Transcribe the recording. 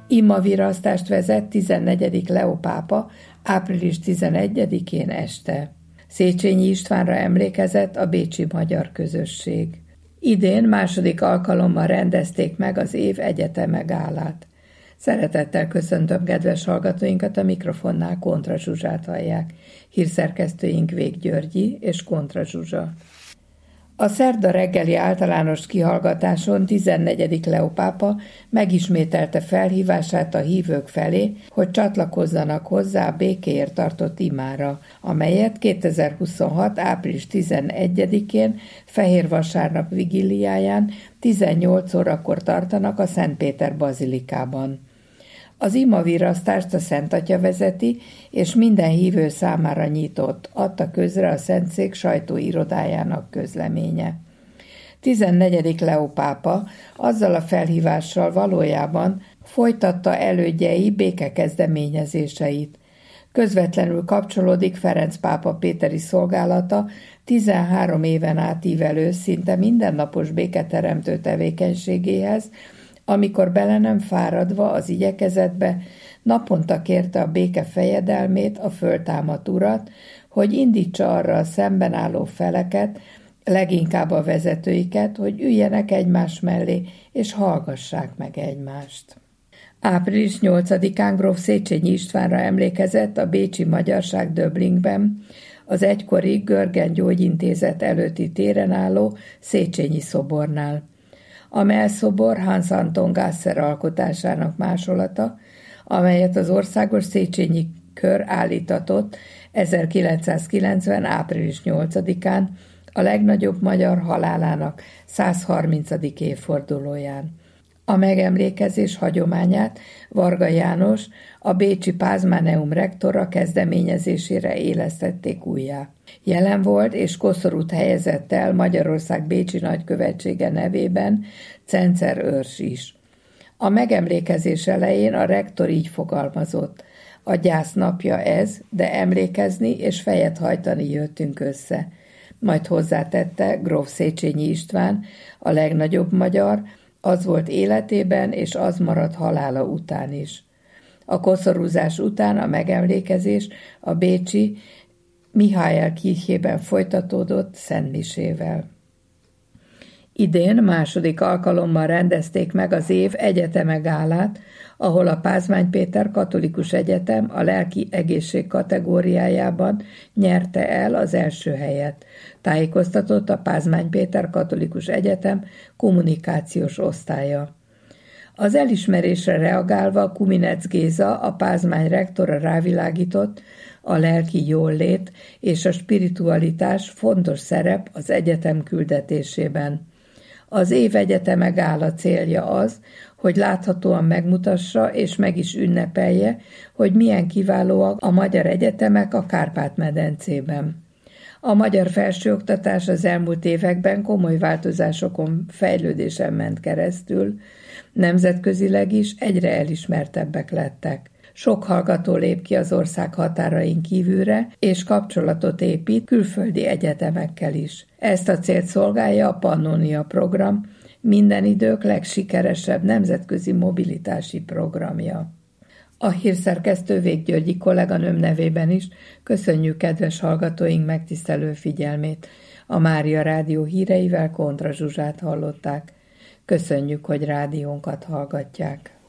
Imavirasztást vezet 14. Leó pápa április 11-én este. Széchenyi Istvánra emlékezett a bécsi magyar közösség. Idén második alkalommal rendezték meg az év egyeteme gálát. Szeretettel köszöntöm kedves hallgatóinkat, a mikrofonnál Kontra Zsuzsát hallják. Hírszerkesztőink Vég Györgyi és Kontra Zsuzsa. A szerda reggeli általános kihallgatáson 14. Leó pápa megismételte felhívását a hívők felé, hogy csatlakozzanak hozzá a békéért tartott imára, amelyet 2026. április 11-én Fehérvasárnap vigíliáján 18 órakor tartanak a Szent Péter bazilikában. Az imavirasztást a Szent Atya vezeti, és minden hívő számára nyitott, adta közre a Szentszék sajtóirodájának közleménye. 14. Leó pápa azzal a felhívással valójában folytatta elődjei békekezdeményezéseit. Közvetlenül kapcsolódik Ferenc pápa péteri szolgálata 13 éven átívelő, szinte mindennapos béketeremtő tevékenységéhez, amikor bele nem fáradva az igyekezetbe, naponta kérte a béke fejedelmét, a föltámadt urat, hogy indítsa arra a szemben álló feleket, leginkább a vezetőiket, hogy üljenek egymás mellé, és hallgassák meg egymást. Április 8-án gróf Széchenyi Istvánra emlékezett a bécsi magyarság Döblingben, az egykori Görgen Gyógyintézet előtti téren álló Széchenyi szobornál. A mellszobor Hans Anton Gasser alkotásának másolata, amelyet az Országos Széchenyi Kör állítatott 1990. április 8-án, a legnagyobb magyar halálának 130. évfordulóján. A megemlékezés hagyományát Varga János, a bécsi Pázmáneum rektora kezdeményezésére élesztették újjá. Jelen volt és koszorút helyezett el Magyarország bécsi nagykövetsége nevében Cencer őrs is. A megemlékezés elején a rektor így fogalmazott: a gyász napja ez, de emlékezni és fejet hajtani jöttünk össze. Majd hozzátette gróf Széchenyi István, a legnagyobb magyar, az volt életében, és az maradt halála után is. A koszorúzás után a megemlékezés a bécsi Mihály kirchében folytatódott szentmisével. Idén második alkalommal rendezték meg az év egyeteme gálát, ahol a Pázmány Péter Katolikus Egyetem a lelki egészség kategóriájában nyerte el az első helyet, tájékoztatott a Pázmány Péter Katolikus Egyetem kommunikációs osztálya. Az elismerésre reagálva Kuminec Géza, a Pázmány rektora rávilágított, a lelki jólét és a spiritualitás fontos szerep az egyetem küldetésében. Az év egyeteme gála célja az, hogy láthatóan megmutassa és meg is ünnepelje, hogy milyen kiválóak a magyar egyetemek a Kárpát-medencében. A magyar felsőoktatás az elmúlt években komoly változásokon, fejlődésen ment keresztül, nemzetközileg is egyre elismertebbek lettek. Sok hallgató lép ki az ország határain kívülre, és kapcsolatot épít külföldi egyetemekkel is. Ezt a célt szolgálja a Pannonia program, minden idők legsikeresebb nemzetközi mobilitási programja. A hírszerkesztő Vég Györgyi kolléganőm nevében is köszönjük kedves hallgatóink megtisztelő figyelmét. A Mária Rádió híreivel Kontra Zsuzsát hallották. Köszönjük, hogy rádiónkat hallgatják.